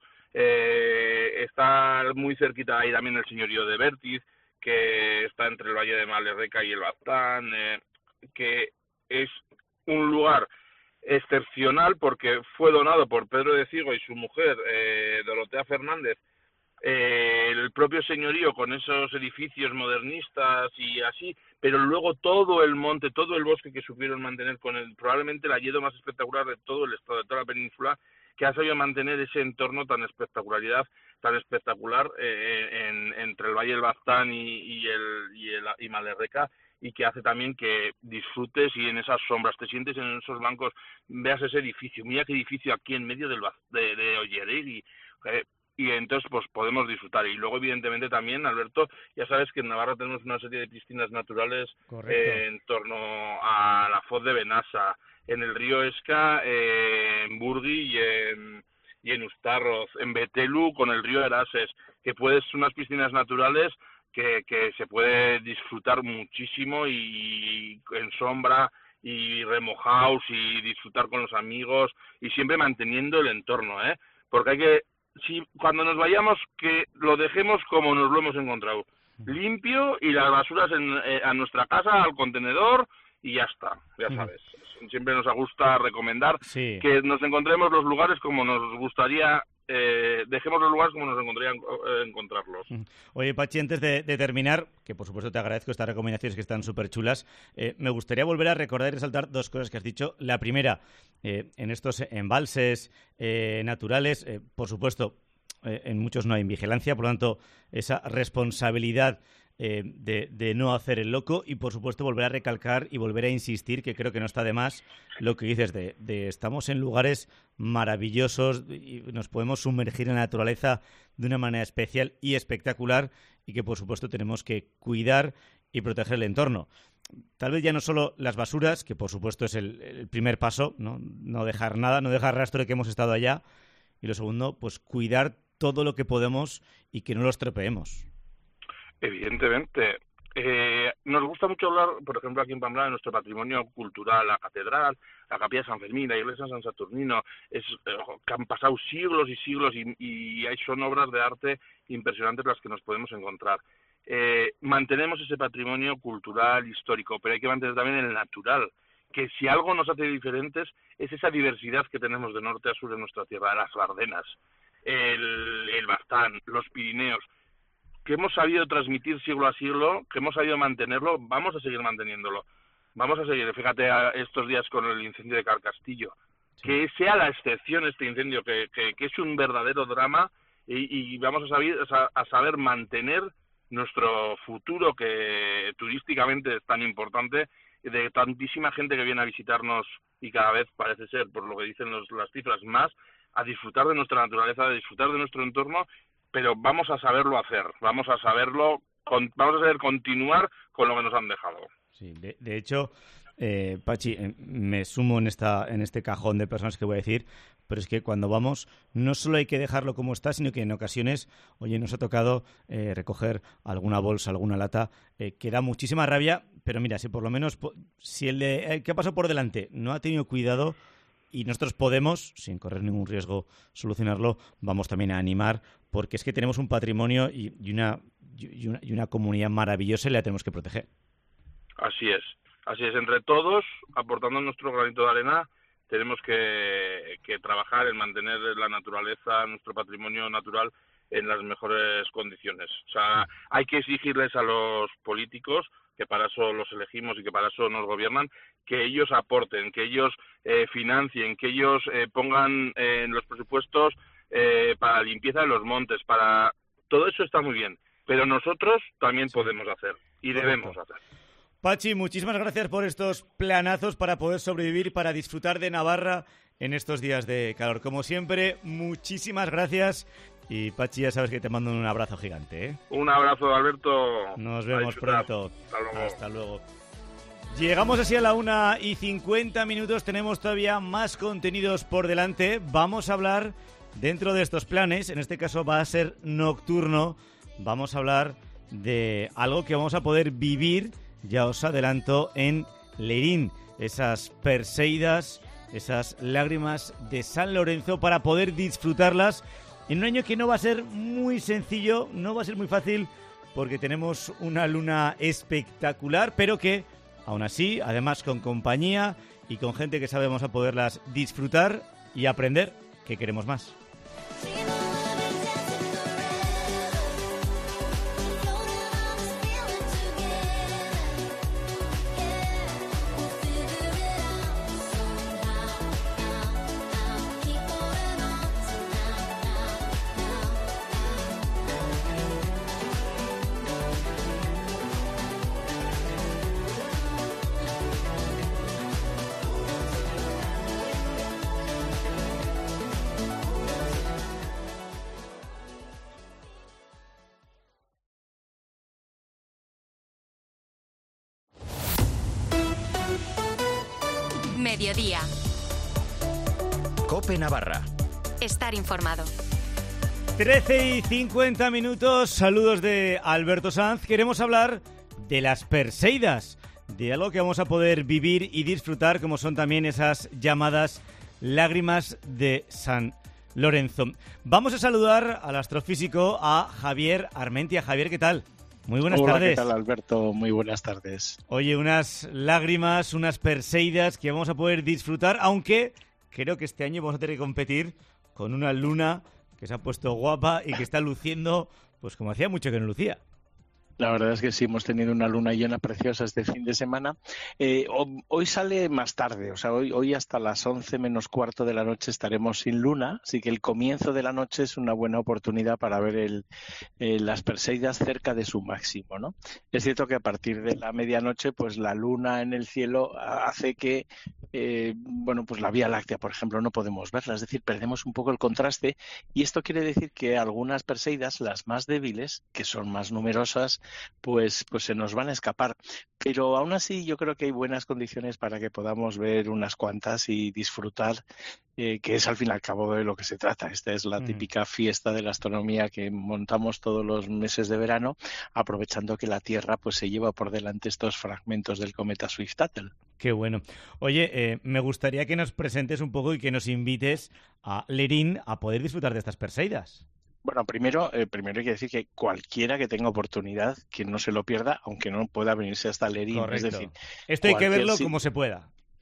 Eh, está muy cerquita ahí también el señorío de Vértiz, que está entre el Valle de Malerreca y el Baztán, eh, que es un lugar excepcional porque fue donado por Pedro de Ciego y su mujer, eh, Dorotea Fernández, eh, el propio señorío con esos edificios modernistas y así, pero luego todo el monte, todo el bosque que supieron mantener con el, probablemente el hayedo más espectacular de todo el estado, de toda la península, que ha sabido mantener ese entorno tan espectacularidad, tan espectacular eh, en, entre el Valle del Baztán y, y el y el y Malerreca, y que hace también que disfrutes y en esas sombras te sientes en esos bancos, veas ese edificio, mira qué edificio aquí en medio del de, de Olleregui, eh, y entonces pues podemos disfrutar. Y luego evidentemente también, Alberto, ya sabes que en Navarra tenemos una serie de piscinas naturales eh, en torno a la Foz de Benassa, en el río Esca, eh, en Burgui y en, y en Ustarroz, en Betelu con el río Erases, que puedes unas piscinas naturales que, que se puede disfrutar muchísimo y, y en sombra y remojaos y disfrutar con los amigos y siempre manteniendo el entorno, ¿eh? Porque hay que, si cuando nos vayamos, que lo dejemos como nos lo hemos encontrado, limpio y las basuras en, eh, a nuestra casa, al contenedor y ya está, ya sabes. Siempre nos gusta recomendar sí. que nos encontremos los lugares como nos gustaría, eh, dejemos los lugares como nos encontraría eh, encontrarlos. Oye, Pachi, antes de, de terminar, que por supuesto te agradezco estas recomendaciones que están súper chulas, eh, me gustaría volver a recordar y resaltar dos cosas que has dicho. La primera, eh, en estos embalses eh, naturales, eh, por supuesto, eh, en muchos no hay vigilancia, por lo tanto, esa responsabilidad Eh, de, de no hacer el loco y, por supuesto, volver a recalcar y volver a insistir, que creo que no está de más, lo que dices de, de estamos en lugares maravillosos y nos podemos sumergir en la naturaleza de una manera especial y espectacular y que, por supuesto, tenemos que cuidar y proteger el entorno. Tal vez ya no solo las basuras, que, por supuesto, es el, el primer paso, ¿no? No dejar nada, no dejar rastro de que hemos estado allá, y lo segundo, pues cuidar todo lo que podemos y que no lo estropeemos. Evidentemente. Eh, nos gusta mucho hablar, por ejemplo, aquí en Pamplona, de nuestro patrimonio cultural, la catedral, la capilla de San Fermín, la iglesia de San Saturnino, es, eh, que han pasado siglos y siglos y, y hay, son obras de arte impresionantes las que nos podemos encontrar. Eh, mantenemos ese patrimonio cultural, histórico, pero hay que mantener también el natural, que si algo nos hace diferentes es esa diversidad que tenemos de norte a sur en nuestra tierra, las Ardenas, el, el Baztán, los Pirineos. que hemos sabido transmitir siglo a siglo, que hemos sabido mantenerlo, vamos a seguir manteniéndolo. Vamos a seguir, fíjate a estos días con el incendio de Carcastillo. Sí. Que sea la excepción este incendio, que, que, que es un verdadero drama y, y vamos a saber, a saber mantener nuestro futuro, que turísticamente es tan importante, de tantísima gente que viene a visitarnos y cada vez parece ser, por lo que dicen los, las cifras, más, a disfrutar de nuestra naturaleza, a disfrutar de nuestro entorno, pero vamos a saberlo hacer, vamos a saberlo, con, vamos a saber continuar con lo que nos han dejado. Sí, de, de hecho, eh, Pachi, eh, me sumo en esta en este cajón de personas que voy a decir, pero es que cuando vamos no solo hay que dejarlo como está, sino que en ocasiones, oye, nos ha tocado eh, recoger alguna bolsa, alguna lata, eh, que da muchísima rabia, pero mira, si por lo menos, si el, de, el que ha pasado por delante no ha tenido cuidado y nosotros podemos, sin correr ningún riesgo, solucionarlo, vamos también a animar, porque es que tenemos un patrimonio y, y, una, y, una, y una comunidad maravillosa y la tenemos que proteger. Así es, así es. Entre todos, aportando nuestro granito de arena, tenemos que, que trabajar en mantener la naturaleza, nuestro patrimonio natural en las mejores condiciones. O sea, hay que exigirles a los políticos, que para eso los elegimos y que para eso nos gobiernan, que ellos aporten, que ellos eh, financien, que ellos eh, pongan eh, en los presupuestos eh, para la limpieza de los montes, para todo eso está muy bien, pero nosotros también sí. podemos hacer y Correcto. debemos hacer. Pachi, muchísimas gracias por estos planazos para poder sobrevivir, para disfrutar de Navarra en estos días de calor. Como siempre, muchísimas gracias. Y Pachi, ya sabes que te mando un abrazo gigante, ¿eh? Un abrazo, Alberto. Nos vemos pronto. Hasta luego. Hasta luego. Llegamos así a la una y cincuenta minutos. Tenemos todavía más contenidos por delante. Vamos a hablar dentro de estos planes. En este caso va a ser nocturno. Vamos a hablar de algo que vamos a poder vivir, ya os adelanto, en Lerín. Esas Perseidas, esas lágrimas de San Lorenzo, para poder disfrutarlas en un año que no va a ser muy sencillo, no va a ser muy fácil, porque tenemos una luna espectacular, pero que, aún así, además con compañía y con gente que sabe, vamos a poderlas disfrutar y aprender, que queremos más. Mediodía. COPE Navarra. Estar informado. trece y cincuenta minutos. Saludos de Alberto Sanz. Queremos hablar de las Perseidas, de algo que vamos a poder vivir y disfrutar, como son también esas llamadas lágrimas de San Lorenzo. Vamos a saludar al astrofísico, a Javier Armentia. Javier, ¿qué tal? Muy buenas Hola, tardes. ¿qué tal, Alberto? Muy buenas tardes. Oye, unas lágrimas, unas Perseidas que vamos a poder disfrutar, aunque creo que este año vamos a tener que competir con una luna que se ha puesto guapa y que está luciendo, pues como hacía mucho que no lucía. La verdad es que sí, hemos tenido una luna llena preciosa este fin de semana. Eh, hoy sale más tarde, o sea, hoy, hoy hasta las once menos cuarto de la noche estaremos sin luna, así que el comienzo de la noche es una buena oportunidad para ver el, eh, las Perseidas cerca de su máximo, ¿no? Es cierto que a partir de la medianoche, pues la luna en el cielo hace que, eh, bueno, pues la Vía Láctea, por ejemplo, no podemos verla, es decir, perdemos un poco el contraste, y esto quiere decir que algunas Perseidas, las más débiles, que son más numerosas, pues pues se nos van a escapar, pero aún así yo creo que hay buenas condiciones para que podamos ver unas cuantas y disfrutar, eh, que es al fin y al cabo de lo que se trata. Esta es la mm. típica fiesta de la astronomía que montamos todos los meses de verano, aprovechando que la Tierra pues se lleva por delante estos fragmentos del cometa Swift-Tuttle. Qué bueno. Oye, eh, me gustaría que nos presentes un poco y que nos invites a Lerín a poder disfrutar de estas Perseidas. Bueno, primero, eh, primero hay que decir que cualquiera que tenga oportunidad, que no se lo pierda, aunque no pueda venirse hasta Lerín. Correcto. Es decir, esto hay que verlo si... como se pueda.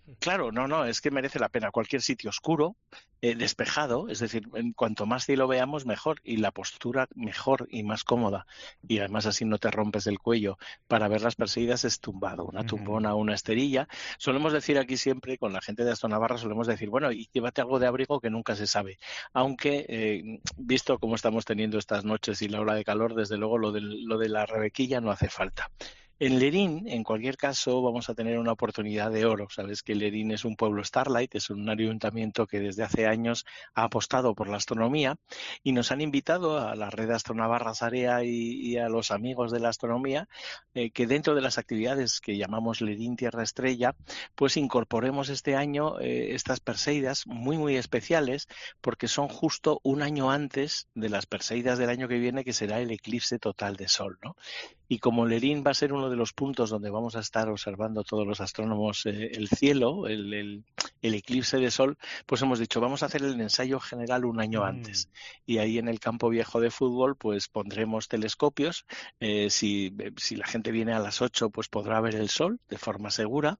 Claro, no, no, es que merece la pena. Cualquier sitio oscuro, eh, despejado, es decir, en cuanto más cielo veamos, mejor. Y la postura mejor y más cómoda. Y además así no te rompes el cuello. Para ver las Perseidas es tumbado, una tumbona o una esterilla. Solemos decir aquí siempre, con la gente de Astronavarra, solemos decir, bueno, y llévate algo de abrigo que nunca se sabe. Aunque, eh, visto cómo estamos teniendo estas noches y la ola de calor, desde luego lo de, lo de la rebequilla no hace falta. En Lerín, en cualquier caso, vamos a tener una oportunidad de oro. Sabes que Lerín es un pueblo Starlight, es un ayuntamiento que desde hace años ha apostado por la astronomía y nos han invitado a la red Astronavarra Sarea y, y a los amigos de la astronomía eh, que dentro de las actividades que llamamos Lerín Tierra Estrella, pues incorporemos este año eh, estas Perseidas muy, muy especiales porque son justo un año antes de las Perseidas del año que viene, que será el eclipse total de Sol, ¿no? Y como Lerín va a ser uno de los puntos donde vamos a estar observando todos los astrónomos eh, el cielo, el, el, el eclipse de Sol, pues hemos dicho, vamos a hacer el ensayo general un año mm. antes. Y ahí en el campo viejo de fútbol, pues pondremos telescopios. Eh, si, si la gente viene a las ocho, pues podrá ver el Sol de forma segura.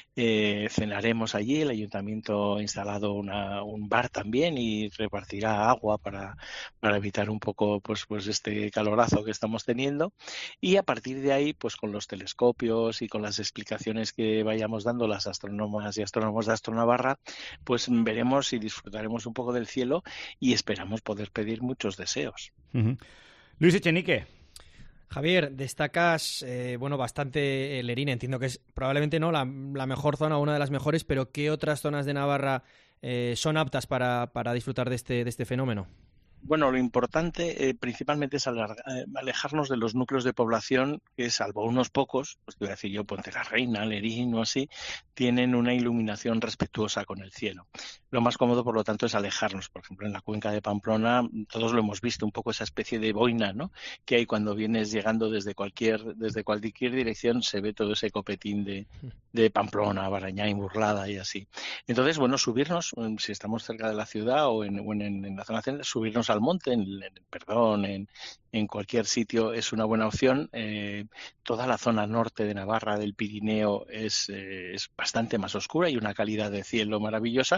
Eh, cenaremos allí, el ayuntamiento ha instalado una, un bar también y repartirá agua para, para evitar un poco pues, pues este calorazo que estamos teniendo. Y a partir de ahí, pues con los telescopios y con las explicaciones que vayamos dando las astrónomas y astrónomos de Astronavarra, pues veremos y disfrutaremos un poco del cielo y esperamos poder pedir muchos deseos. Uh-huh. Luis Echenique. Javier, destacas eh, bueno bastante Lerín, entiendo que es probablemente no la, la mejor zona o una de las mejores, pero ¿qué otras zonas de Navarra eh, son aptas para, para disfrutar de este, de este fenómeno? Bueno, lo importante eh, principalmente es alarga, eh, alejarnos de los núcleos de población que, salvo unos pocos, pues te voy a decir yo, Ponte la Reina, Lerín o así, tienen una iluminación respetuosa con el cielo. Lo más cómodo, por lo tanto, es alejarnos. Por ejemplo, en la cuenca de Pamplona, todos lo hemos visto, un poco esa especie de boina, ¿no?, que hay cuando vienes llegando desde cualquier desde cualquier dirección, se ve todo ese copetín de, de Pamplona, Barañáin, Burlada y así. Entonces, bueno, subirnos, si estamos cerca de la ciudad o en, o en, en la zona central, subirnos al monte, en, en perdón, en, en cualquier sitio es una buena opción. Eh, toda la zona norte de Navarra, del Pirineo, es, eh, es bastante más oscura y una calidad de cielo maravillosa,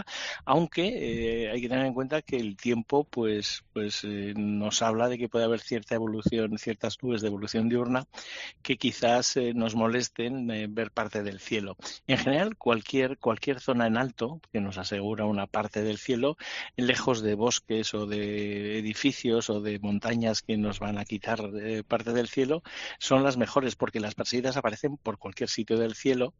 aunque eh, hay que tener en cuenta que el tiempo pues, pues eh, nos habla de que puede haber cierta evolución, ciertas nubes de evolución diurna que quizás eh, nos molesten eh, ver parte del cielo. En general, cualquier, cualquier zona en alto que nos asegura una parte del cielo, lejos de bosques o de edificios o de montañas que nos van a quitar eh, parte del cielo, son las mejores porque las Perseidas aparecen por cualquier sitio del cielo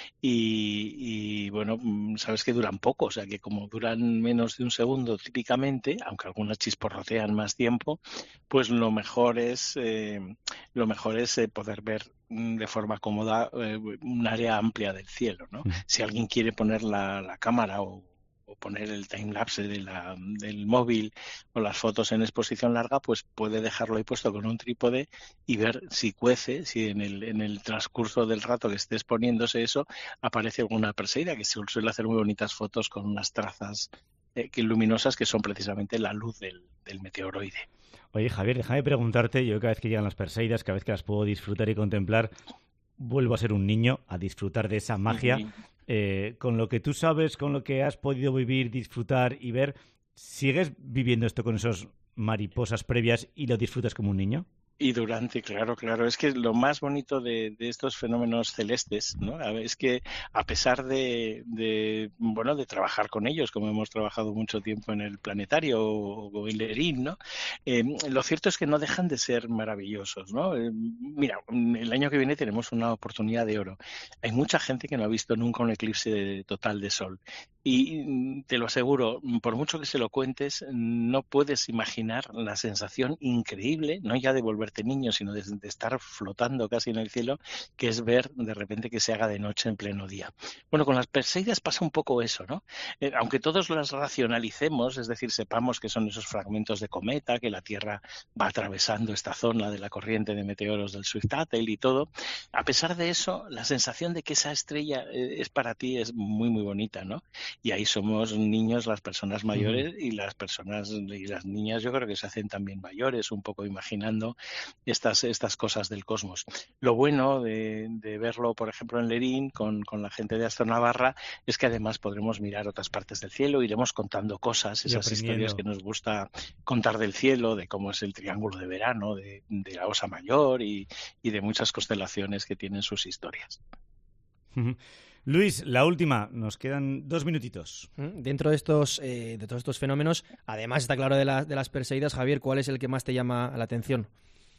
y, y bueno, sabes que duran poco, o sea que como duran menos de un segundo típicamente, aunque algunas chisporrotean más tiempo, pues lo mejor es eh, lo mejor es eh, poder ver de forma cómoda eh, un área amplia del cielo, ¿no? Si alguien quiere poner la, la cámara o o poner el timelapse de la, del móvil o las fotos en exposición larga, pues puede dejarlo ahí puesto con un trípode y ver si cuece, si en el, en el transcurso del rato que esté exponiéndose eso, aparece alguna Perseida, que se suele hacer muy bonitas fotos con unas trazas eh, que luminosas que son precisamente la luz del, del meteoroide. Oye, Javier, déjame preguntarte, yo cada vez que llegan las Perseidas, cada vez que las puedo disfrutar y contemplar, vuelvo a ser un niño, a disfrutar de esa magia. Uh-huh. Eh, con lo que tú sabes, con lo que has podido vivir, disfrutar y ver, ¿sigues viviendo esto con esos mariposas previas y lo disfrutas como un niño? Y durante, claro, claro. Es que lo más bonito de, de estos fenómenos celestes, ¿no?, es que a pesar de, de, bueno, de trabajar con ellos, como hemos trabajado mucho tiempo en el planetario o, o en Lerín, ¿no?, eh, lo cierto es que no dejan de ser maravillosos, ¿no? Eh, mira, el año que viene tenemos una oportunidad de oro. Hay mucha gente que no ha visto nunca un eclipse total de sol. Y te lo aseguro, por mucho que se lo cuentes, no puedes imaginar la sensación increíble, no ya de volverte niño, sino de, de estar flotando casi en el cielo, que es ver de repente que se haga de noche en pleno día. Bueno, con las Perseidas pasa un poco eso, ¿no? Eh, aunque todos las racionalicemos, es decir, sepamos que son esos fragmentos de cometa, que la Tierra va atravesando esta zona de la corriente de meteoros del Swiftatel y todo, a pesar de eso, la sensación de que esa estrella eh, es para ti es muy, muy bonita, ¿no? Y ahí somos niños, las personas mayores, y las personas y las niñas yo creo que se hacen también mayores, un poco imaginando estas, estas cosas del cosmos. Lo bueno de, de verlo, por ejemplo, en Lerín, con, con la gente de Astronavarra, es que además podremos mirar otras partes del cielo, iremos contando cosas, esas historias que nos gusta contar del cielo, de cómo es el triángulo de verano, de, de la Osa Mayor y, y de muchas constelaciones que tienen sus historias. Luis, la última, nos quedan dos minutitos. Dentro de estos, eh, de todos estos fenómenos, además está claro de, la, de las Perseidas, Javier, ¿cuál es el que más te llama la atención?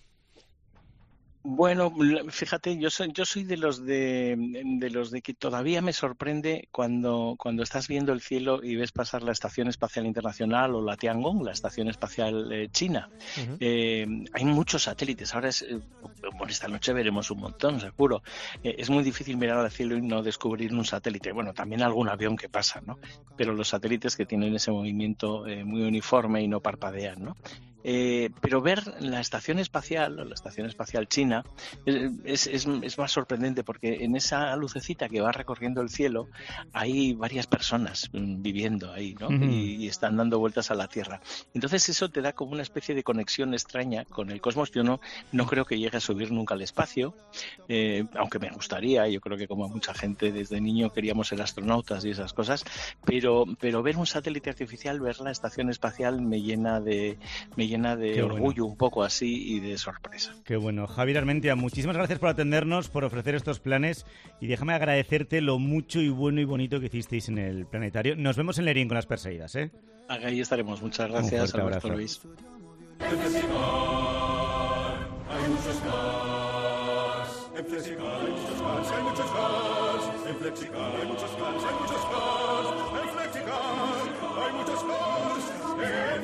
Bueno, fíjate, yo soy, yo soy de los de, de los de que todavía me sorprende cuando, cuando estás viendo el cielo y ves pasar la Estación Espacial Internacional o la Tiangong, la Estación Espacial eh, China. Uh-huh. Eh, hay muchos satélites. Ahora es, eh, bueno, esta noche veremos un montón, seguro. Eh, es muy difícil mirar al cielo y no descubrir un satélite. Bueno, también algún avión que pasa, ¿no? Pero los satélites que tienen ese movimiento eh, muy uniforme y no parpadean, ¿no? Eh, pero ver la estación espacial, la estación espacial china, es, es, es más sorprendente porque en esa lucecita que va recorriendo el cielo hay varias personas viviendo ahí, ¿no? Uh-huh. y, y están dando vueltas a la Tierra. Entonces eso te da como una especie de conexión extraña con el cosmos. Yo no, no creo que llegue a subir nunca al espacio, eh, aunque me gustaría. Yo creo que como mucha gente desde niño queríamos ser astronautas y esas cosas, pero, pero ver un satélite artificial, ver la estación espacial me llena de... Me llena de Qué orgullo, bueno. Un poco así, y de sorpresa. Qué bueno. Javier Armentia, muchísimas gracias por atendernos, por ofrecer estos planes, y déjame agradecerte lo mucho y bueno y bonito que hicisteis en el planetario. Nos vemos en Lerín con las Perseidas, ¿eh? Ahí estaremos. Muchas gracias, Alberto Luis. En Flexicar hay muchos cars. En Flexicar hay muchos cars, hay muchos cars. En Flexicar hay muchos cars, hay muchos cars. En Flexicar hay muchos cars. En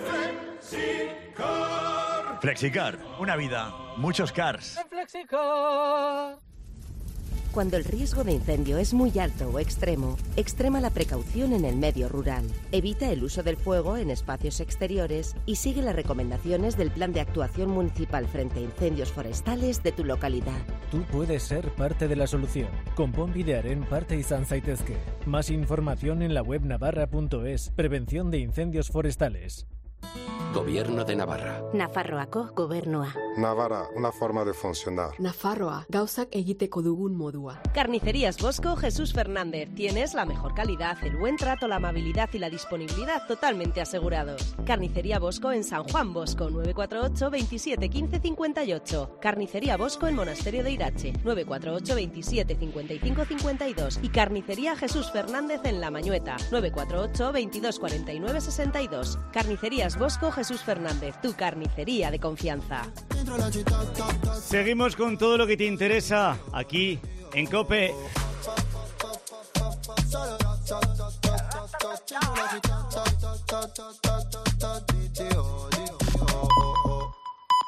Flexicar. Flexicar, una vida, muchos cars. En Flexicar. Cuando el riesgo de incendio es muy alto o extremo, extrema la precaución en el medio rural. Evita el uso del fuego en espacios exteriores y sigue las recomendaciones del Plan de Actuación Municipal frente a Incendios Forestales de tu localidad. Tú puedes ser parte de la solución. Konpon bidearen parte izan zaitezke. Más información en la web navarra punto es. Prevención de incendios forestales. Gobierno de Navarra. Nafarroako gobernua. Navarra, una forma de funcionar. Nafarroa, gauzak egiteko dugun modua. Carnicerías Bosco Jesús Fernández. Tienes la mejor calidad, el buen trato, la amabilidad y la disponibilidad totalmente asegurados. Carnicería Bosco en San Juan Bosco, nueve cuatro ocho, veintisiete, quince, cincuenta y ocho. Carnicería Bosco en Monasterio de Irache, nueve cuatro ocho, veintisiete, cincuenta y cinco, cincuenta y dos. Y Carnicería Jesús Fernández en La Mañueta, nueve cuatro ocho, veintidós, cuarenta y nueve, sesenta y dos. Carnicerías Bosco Jesús Fernández, tu carnicería de confianza. Seguimos con todo lo que te interesa aquí en COPE.